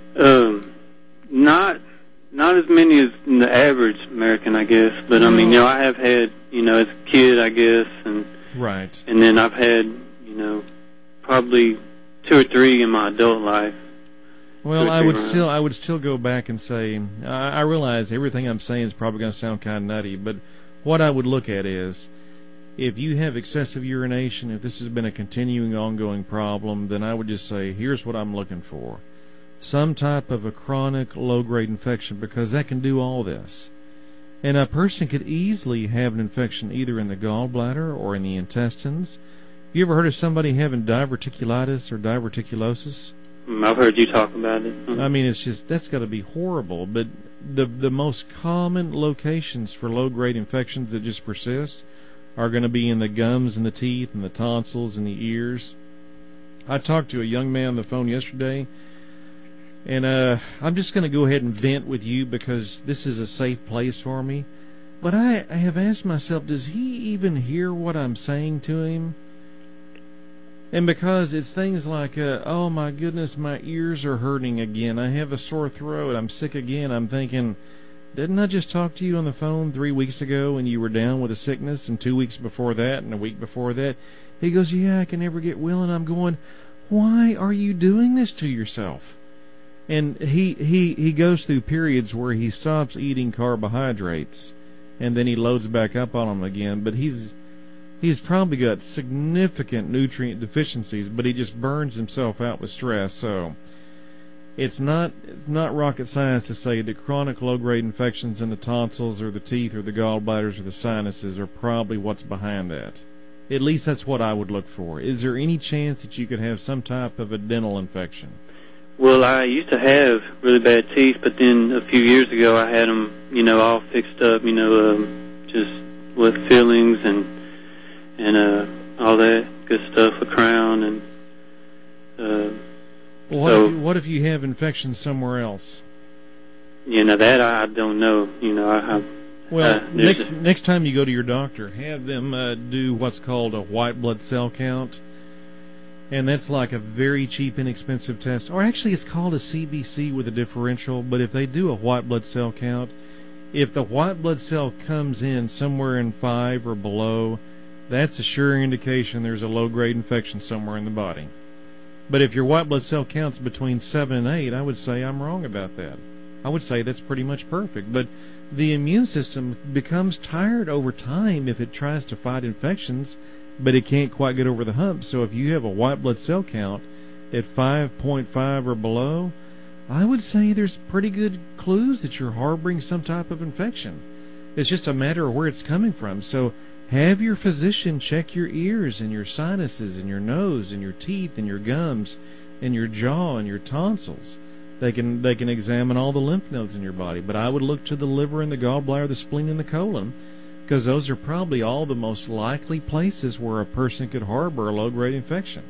Not as many as the average American, I guess. But I mean, I have had, as a kid, I guess, and right. And then I've had, probably 2 or 3 in my adult life. Well, I would still go back and say, I realize everything I'm saying is probably going to sound kind of nutty, but what I would look at is, if you have excessive urination, if this has been a continuing, ongoing problem, then I would just say, here's what I'm looking for. Some type of a chronic, low-grade infection, because that can do all this. And a person could easily have an infection either in the gallbladder or in the intestines. You ever heard of somebody having diverticulitis or diverticulosis? I've heard you talk about it. I mean, it's just, that's got to be horrible. But the most common locations for low-grade infections that just persist are going to be in the gums and the teeth and the tonsils and the ears. I talked to a young man on the phone yesterday, and I'm just going to go ahead and vent with you because this is a safe place for me. But I have asked myself, does he even hear what I'm saying to him? And because it's things like, oh my goodness, my ears are hurting again. I have a sore throat. I'm sick again. I'm thinking, didn't I just talk to you on the phone 3 weeks ago and you were down with a sickness, and 2 weeks before that and a week before that? He goes, yeah, I can never get well. And I'm going, why are you doing this to yourself? And he goes through periods where he stops eating carbohydrates and then he loads back up on them again. But he's probably got significant nutrient deficiencies, but he just burns himself out with stress. So it's not rocket science to say that chronic low-grade infections in the tonsils or the teeth or the gallbladders or the sinuses are probably what's behind that. At least that's what I would look for. Is there any chance that you could have some type of a dental infection? Well, I used to have really bad teeth, but then a few years ago I had them, all fixed up, just with fillings and all that good stuff, a crown, and what if you have infections somewhere else? That I don't know. Well, next time you go to your doctor, have them do what's called a white blood cell count, and that's like a very cheap, inexpensive test. Or actually, it's called a CBC with a differential. But if they do a white blood cell count, if the white blood cell comes in somewhere in 5 or below, that's a sure indication there's a low-grade infection somewhere in the body. But if your white blood cell count's between 7 and 8, I would say I'm wrong about that. I would say that's pretty much perfect. But the immune system becomes tired over time if it tries to fight infections, but it can't quite get over the hump. So if you have a white blood cell count at 5.5 or below, I would say there's pretty good clues that you're harboring some type of infection. It's just a matter of where it's coming from. So have your physician check your ears and your sinuses and your nose and your teeth and your gums and your jaw and your tonsils. They can examine all the lymph nodes in your body. But I would look to the liver and the gallbladder, the spleen and the colon, because those are probably all the most likely places where a person could harbor a low-grade infection.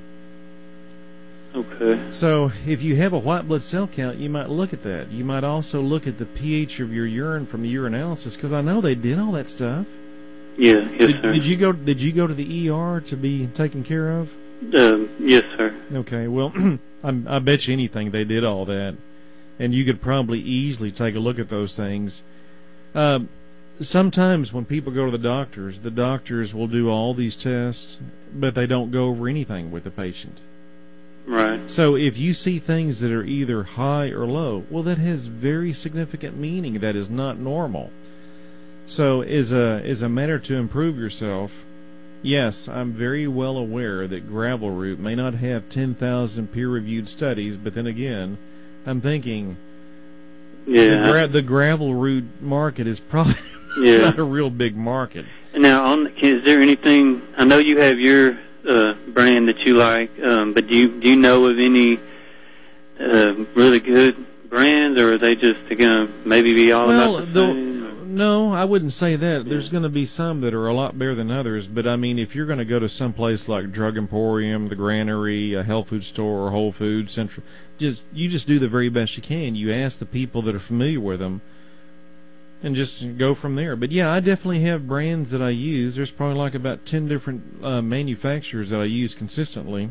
Okay. So if you have a white blood cell count, you might look at that. You might also look at the pH of your urine from the urinalysis, because I know they did all that stuff. Yeah, yes, sir. Did you go to the ER to be taken care of? Yes, sir. Okay, well, I bet you anything they did all that, and you could probably easily take a look at those things. Sometimes when people go to the doctors will do all these tests, but they don't go over anything with the patient. Right. So if you see things that are either high or low, well, that has very significant meaning. That is not normal. So as a matter to improve yourself, yes, I'm very well aware that gravel root may not have 10,000 peer-reviewed studies, but then again, I'm thinking the gravel root market is probably not a real big market. Now, is there anything, I know you have your brand that you like, but do you know of any really good brands, or are they just going to maybe be all about the same? no, I wouldn't say that. There's going to be some that are a lot better than others, but I mean, if you're going to go to some place like Drug Emporium, the Granary, a health food store, or Whole Foods, Central, you just do the very best you can. You ask the people that are familiar with them, and just go from there. But yeah, I definitely have brands that I use. There's probably like about 10 different manufacturers that I use consistently.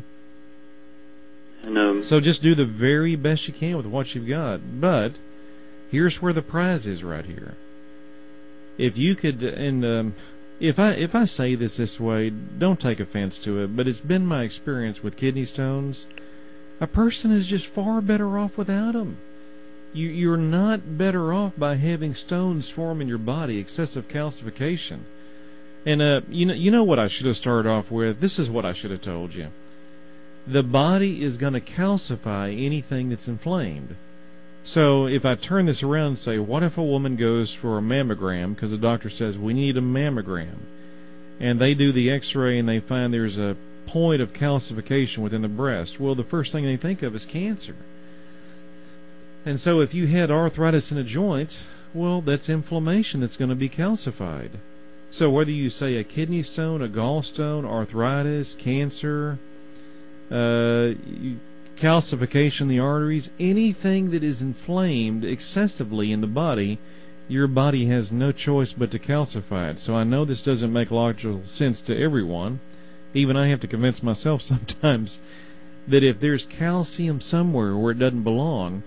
And, so just do the very best you can with what you've got. But here's where the prize is right here. If you could, and if I say this way, don't take offense to it, but it's been my experience with kidney stones, a person is just far better off without them. You're not better off by having stones form in your body, excessive calcification. And you know what I should have started off with? This is what I should have told you. The body is going to calcify anything that's inflamed. So if I turn this around and say, what if a woman goes for a mammogram because the doctor says we need a mammogram, and they do the x-ray and they find there's a point of calcification within the breast? Well, the first thing they think of is cancer. And so if you had arthritis in a joint, well, that's inflammation that's going to be calcified. So whether you say a kidney stone, a gallstone, arthritis, cancer, calcification in the arteries, anything that is inflamed excessively in the body, your body has no choice but to calcify it. So I know this doesn't make logical sense to everyone. Even I have to convince myself sometimes that if there's calcium somewhere where it doesn't belong,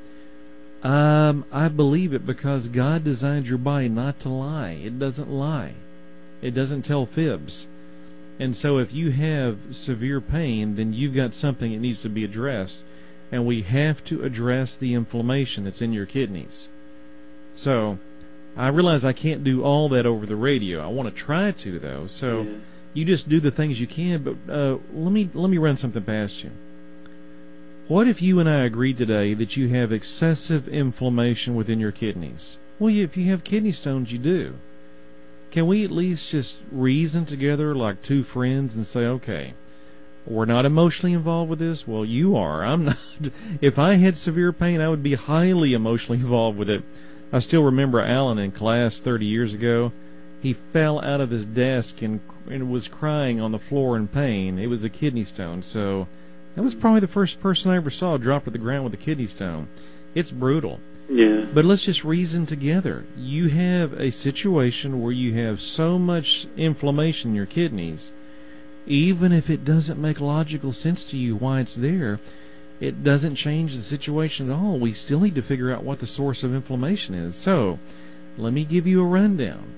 I believe it because God designed your body not to lie. It doesn't lie. It doesn't tell fibs. And so if you have severe pain, then you've got something that needs to be addressed. And we have to address the inflammation that's in your kidneys. So I realize I can't do all that over the radio. I want to try to, though. So you just do the things you can. But let me run something past you. What if you and I agreed today that you have excessive inflammation within your kidneys? Well, if you have kidney stones, you do. Can we at least just reason together like two friends and say, okay, we're not emotionally involved with this? Well, you are. I'm not. If I had severe pain, I would be highly emotionally involved with it. I still remember Alan in class 30 years ago. He fell out of his desk and was crying on the floor in pain. It was a kidney stone. So that was probably the first person I ever saw drop to the ground with a kidney stone. It's brutal. Yeah. But let's just reason together. You have a situation where you have so much inflammation in your kidneys, even if it doesn't make logical sense to you why it's there, it doesn't change the situation at all. We still need to figure out what the source of inflammation is. So, let me give you a rundown.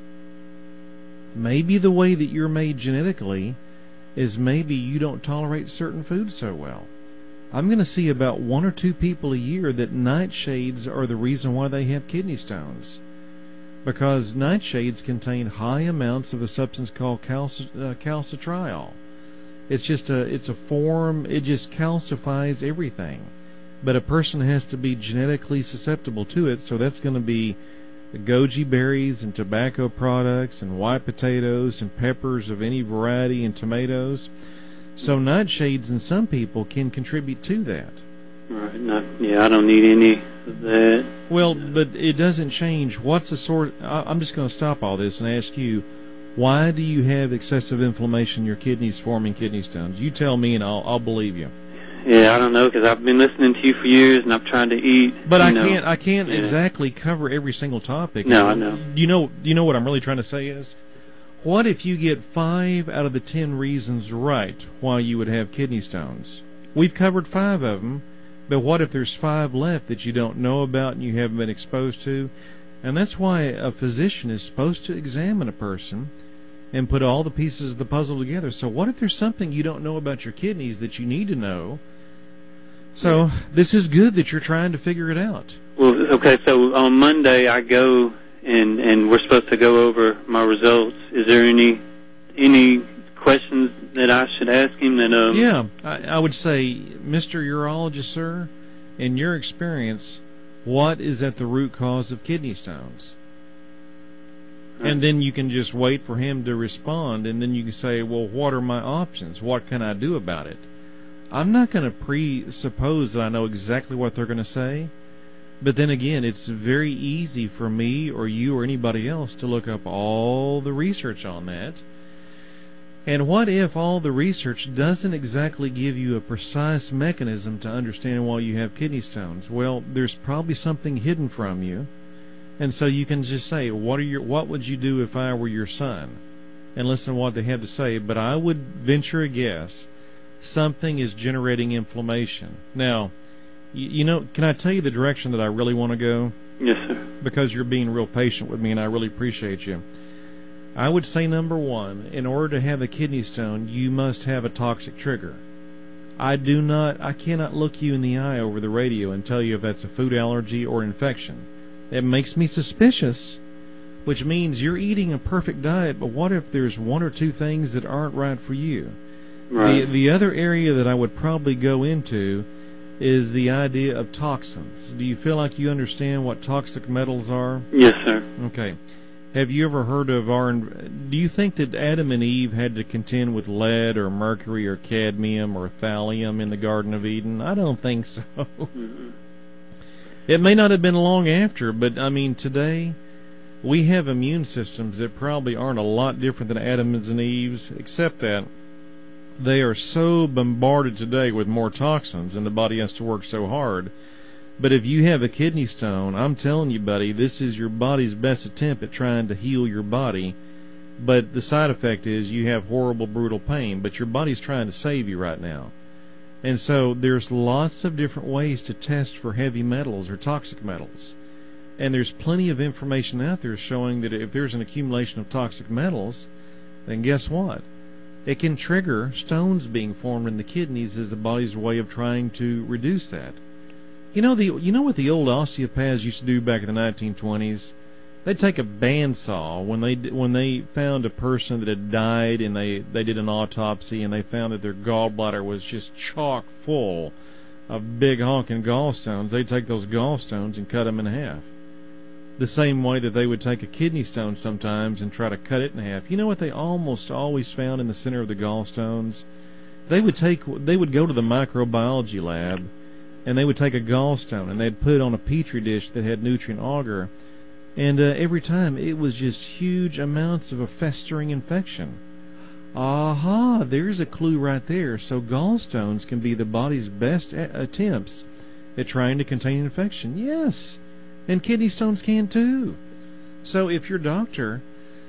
Maybe the way that you're made genetically is maybe you don't tolerate certain foods so well. I'm going to see about 1 or 2 people a year that nightshades are the reason why they have kidney stones. Because nightshades contain high amounts of a substance called calcitriol. It's a form, it just calcifies everything. But a person has to be genetically susceptible to it, so that's going to be the goji berries and tobacco products and white potatoes and peppers of any variety and tomatoes. So nightshades in some people can contribute to that. Right. I don't need any of that. Well, but it doesn't change. What's the sort? I'm just going to stop all this and ask you, why do you have excessive inflammation in your kidneys forming kidney stones? You tell me and I'll believe you. Yeah, I don't know, because I've been listening to you for years and I've tried to eat. But I can't exactly cover every single topic. No, I know. You know what I'm really trying to say is, what if you get 5 out of the 10 reasons right why you would have kidney stones? We've covered 5 of them, but what if there's 5 left that you don't know about and you haven't been exposed to? And that's why a physician is supposed to examine a person and put all the pieces of the puzzle together. So what if there's something you don't know about your kidneys that you need to know? So this is good that you're trying to figure it out. Well, okay, so on Monday I go and we're supposed to go over my results. Is there any questions that I should ask him? Yeah, I would say, Mr. Urologist, sir, in your experience, what is at the root cause of kidney stones? And then you can just wait for him to respond, and then you can say, well, what are my options? What can I do about it? I'm not going to presuppose that I know exactly what they're going to say, But then again, it's very easy for me or you or anybody else to look up all the research on that. And what if all the research doesn't exactly give you a precise mechanism to understand why you have kidney stones? Well, there's probably something hidden from you. And so you can just say, what would you do if I were your son? And listen to what they have to say. But I would venture a guess, something is generating inflammation. Now, you know, can I tell you the direction that I really want to go? Yes, sir. Because you're being real patient with me, and I really appreciate you. I would say, number one, in order to have a kidney stone, you must have a toxic trigger. I cannot look you in the eye over the radio and tell you if that's a food allergy or infection. It makes me suspicious, which means you're eating a perfect diet, but what if there's one or two things that aren't right for you? Right. The other area that I would probably go into is the idea of toxins. Do you feel like you understand what toxic metals are? Yes, sir. Okay. Have you ever heard of do you think that Adam and Eve had to contend with lead or mercury or cadmium or thallium in the Garden of Eden? I don't think so. Mm-hmm. It may not have been long after, but I mean, today we have immune systems that probably aren't a lot different than Adam's and Eve's, except that they are so bombarded today with more toxins and the body has to work so hard. But if you have a kidney stone, I'm telling you, buddy, this is your body's best attempt at trying to heal your body. But the side effect is you have horrible, brutal pain, but your body's trying to save you right now. And so there's lots of different ways to test for heavy metals or toxic metals. And there's plenty of information out there showing that if there's an accumulation of toxic metals, then guess what? It can trigger stones being formed in the kidneys as the body's way of trying to reduce that. You know what the old osteopaths used to do back in the 1920s? They'd take a bandsaw when they found a person that had died, and they did an autopsy, and they found that their gallbladder was just chock full of big honking gallstones. They'd take those gallstones and cut them in half. The same way that they would take a kidney stone sometimes and try to cut it in half. You know what they almost always found in the center of the gallstones? They would go to the microbiology lab, and they would take a gallstone and they'd put it on a petri dish that had nutrient agar, and every time it was just huge amounts of a festering infection. Aha, there's a clue right there. So gallstones can be the body's best attempts at trying to contain infection. Yes, and kidney stones can too. So if your doctor,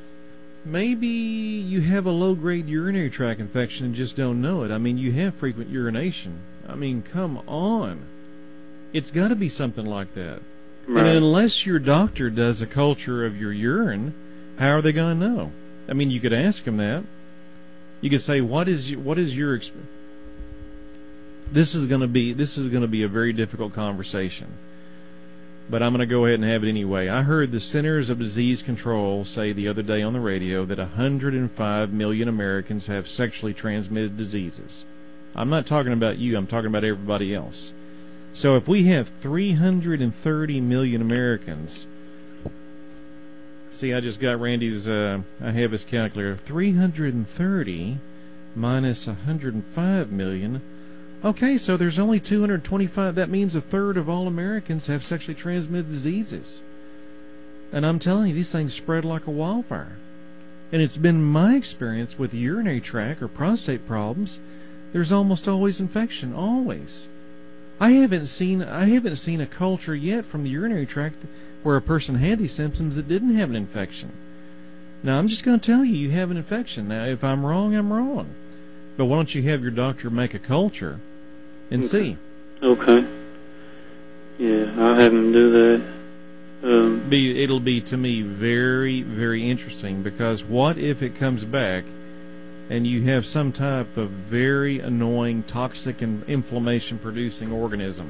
maybe you have a low-grade urinary tract infection and just don't know it. I mean, you have frequent urination. I mean, come on. It's got to be something like that. Right. And unless your doctor does a culture of your urine, how are they going to know? I mean, you could ask them that. You could say, "What is your experience?" This is going to be a very difficult conversation, but I'm going to go ahead and have it anyway. I heard the Centers of Disease Control say the other day on the radio that 105 million Americans have sexually transmitted diseases. I'm not talking about you. I'm talking about everybody else. So if we have 330 million Americans, see, I just got Randy's, I have his calculator, 330 minus 105 million. Okay, so there's only 225. That means a third of all Americans have sexually transmitted diseases. And I'm telling you, these things spread like a wildfire. And it's been my experience with urinary tract or prostate problems, there's almost always infection, always. I haven't seen a culture yet from the urinary tract where a person had these symptoms that didn't have an infection. Now, I'm just going to tell you, you have an infection. Now, if I'm wrong, I'm wrong. But why don't you have your doctor make a culture and see? Okay. Yeah, I'll have him do that. It'll be, to me, very, very interesting, because what if it comes back and you have some type of very annoying, toxic, and inflammation-producing organism?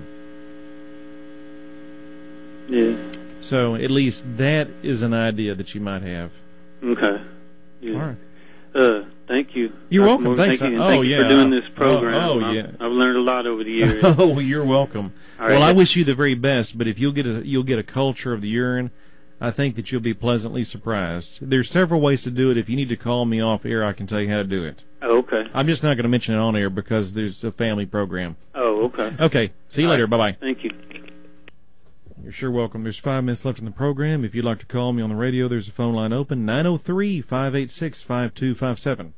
Yeah. So at least that is an idea that you might have. Okay. Yeah. All right. Thank you. You're welcome. Morgan. Thanks. Thank you for doing this program. Yeah. I've learned a lot over the years. Oh, you're welcome. All well, right. I wish you the very best, but if you'll get a culture of the urine, I think that you'll be pleasantly surprised. There's several ways to do it. If you need to call me off air, I can tell you how to do it. Oh, okay. I'm just not going to mention it on air because there's a family program. Oh, okay. Okay. See you later. Bye-bye. Thank you. You're sure welcome. There's 5 minutes left in the program. If you'd like to call me on the radio, there's a phone line open, 903-586-5257.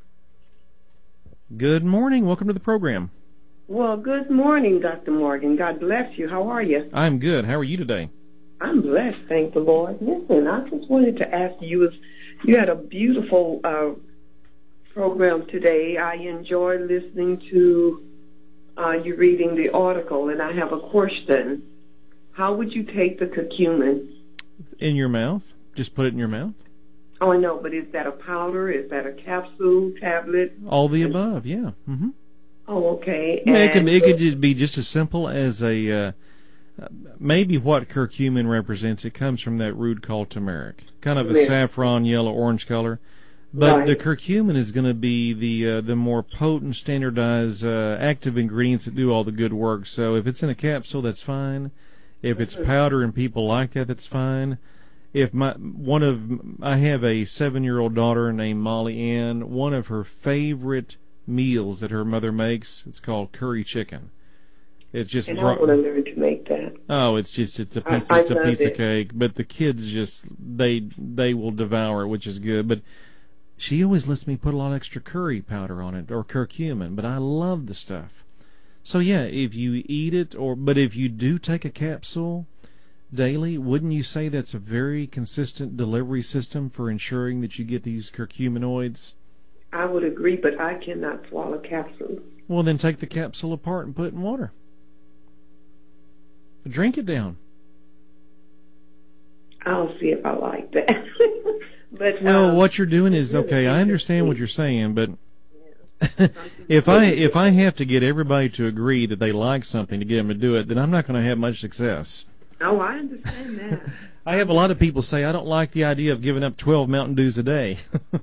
Good morning. Welcome to the program. Well, good morning, Dr. Morgan. God bless you. How are you? I'm good. How are you today? I'm blessed, thank the Lord. Listen, I just wanted to ask you, you had a beautiful program today. I enjoyed listening to you reading the article, and I have a question. How would you take the curcumin? In your mouth? Just put it in your mouth? Oh, I know, but is that a powder? Is that a capsule, tablet? All the above, yeah. Mm-hmm. Oh, okay. Yeah, it could just be just as simple as a maybe what curcumin represents. It comes from that root called turmeric, kind of a saffron, yellow, orange color. But right. The curcumin is going to be the more potent, standardized active ingredients that do all the good work. So if it's in a capsule, that's fine. If it's powder and people like that, that's fine. If I have a 7-year-old daughter named Molly Ann. One of her favorite meals that her mother makes, it's called curry chicken. It's just and I want to learn to make that. Oh, it's a piece of cake. But the kids just they will devour it, which is good. But she always lets me put a lot of extra curry powder on it or curcumin. But I love the stuff. So yeah, if you eat it, but if you do take a capsule daily, wouldn't you say that's a very consistent delivery system for ensuring that you get these curcuminoids? I would agree, but I cannot swallow capsules. Well, then take the capsule apart and put it in water. Drink it down. I'll see if I like that. But what you're doing is okay. I understand what you're saying, but if I have to get everybody to agree that they like something to get them to do it, then I'm not going to have much success. Oh, I understand that. I have a lot of people say I don't like the idea of giving up 12 Mountain Dews a day.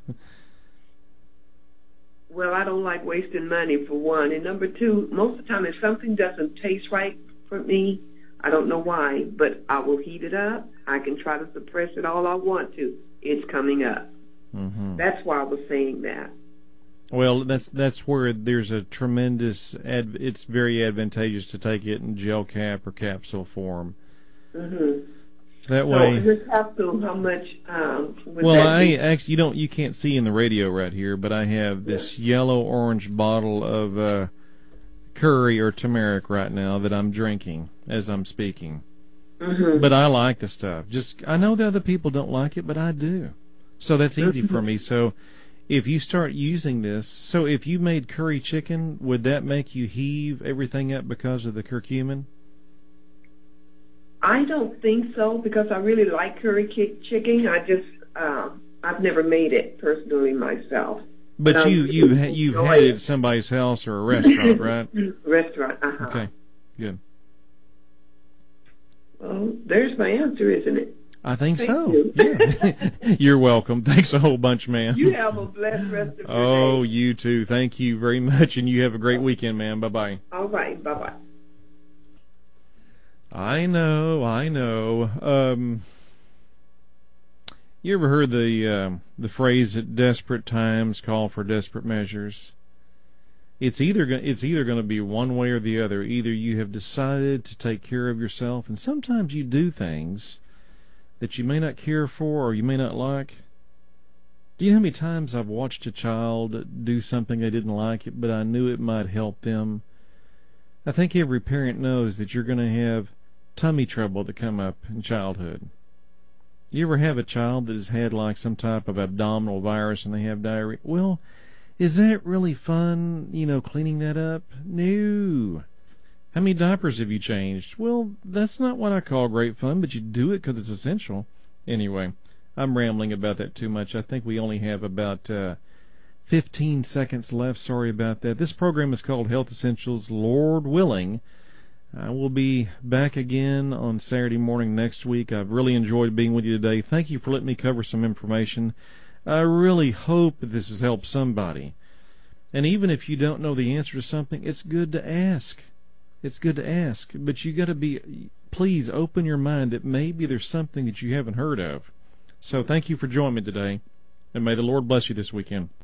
Well, I don't like wasting money, for one. And number two, most of the time if something doesn't taste right for me, I don't know why, but I will heat it up. I can try to suppress it all I want to. It's coming up. Mm-hmm. That's why I was saying that. Well, that's where there's a tremendous, it's very advantageous to take it in gel cap or capsule form. Mm-hmm. That way. So the capsule, how much would well, that be? actually, you can't see in the radio right here, but I have this yellow-orange bottle of curry or turmeric right now that I'm drinking as I'm speaking. Mm-hmm. But I like the stuff. I know the other people don't like it, but I do. So that's easy for me. So if you start using this, so if you made curry chicken, would that make you heave everything up because of the curcumin? I don't think so, because I really like curry chicken. I've never made it personally myself. But you've had it at somebody's house or a restaurant, right? Restaurant, uh-huh. Okay, good. Well, there's my answer, isn't it? I think Thank so. You. Yeah. You're welcome. Thanks a whole bunch, man. You have a blessed rest of your day. Oh, you too. Thank you very much, and you have a great weekend, man. Bye-bye. All right, bye-bye. I know. You ever heard the phrase that desperate times call for desperate measures? It's either going to be one way or the other. Either you have decided to take care of yourself, and sometimes you do things that you may not care for or you may not like. Do you know how many times I've watched a child do something they didn't like, but I knew it might help them? I think every parent knows that you're going to have tummy trouble that come up in childhood. You ever have a child that has had like some type of abdominal virus and they have diarrhea? Well, is that really fun, cleaning that up? No. How many diapers have you changed? Well, that's not what I call great fun, but you do it because it's essential. Anyway, I'm rambling about that too much. I think we only have about 15 seconds left. Sorry about that. This program is called Health Essentials, Lord willing. I will be back again on Saturday morning next week. I've really enjoyed being with you today. Thank you for letting me cover some information. I really hope that this has helped somebody. And even if you don't know the answer to something, it's good to ask. It's good to ask. But you got to please open your mind that maybe there's something that you haven't heard of. So thank you for joining me today, and may the Lord bless you this weekend.